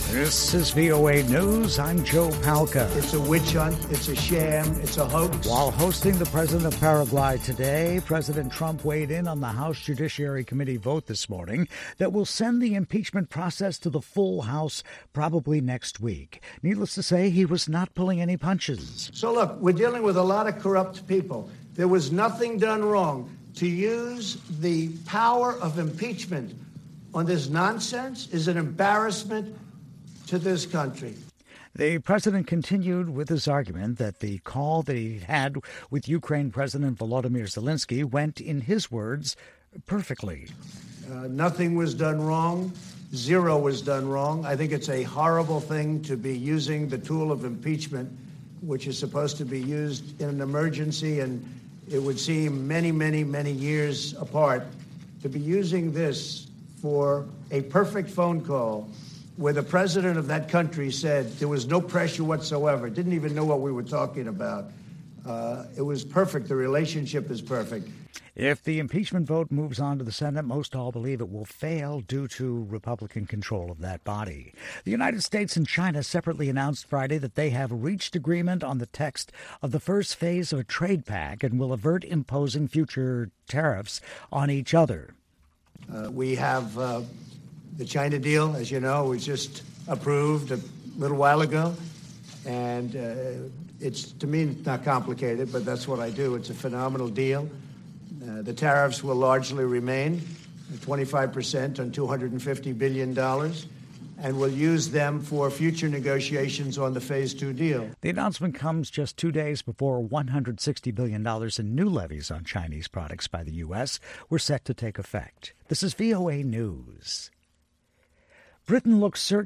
This is VOA News. I'm Joe Palca. It's a witch hunt. It's a sham. It's a hoax. While hosting the president of Paraguay today, President Trump weighed in on the House Judiciary Committee vote this morning that will send the impeachment process to the full House probably next week. Needless to say, he was not pulling any punches. So look, we're dealing with a lot of corrupt people. There was nothing done wrong. To use the power of impeachment on this nonsense is an embarrassment to this country. The president continued with his argument that the call that he had with Ukraine President Volodymyr Zelensky went, in his words, perfectly. Nothing was done wrong. Zero was done wrong. I think it's a horrible thing to be using the tool of impeachment, which is supposed to be used in an emergency, and it would seem many, many, many years apart, to be using this for a perfect phone call where the president of that country said there was no pressure whatsoever, didn't even know what we were talking about. It was perfect. The relationship is perfect. If the impeachment vote moves on to the Senate, most all believe it will fail due to Republican control of that body. The United States and China separately announced Friday that they have reached agreement on the text of the first phase of a trade pact and will avert imposing future tariffs on each other. We have the China deal, as you know, was just approved a little while ago. And it's, to me, not complicated, but that's what I do. It's a phenomenal deal. The tariffs will largely remain, 25% on $250 billion, and we'll use them for future negotiations on the Phase 2 deal. The announcement comes just 2 days before $160 billion in new levies on Chinese products by the U.S. were set to take effect. This is VOA News. Britain looks certain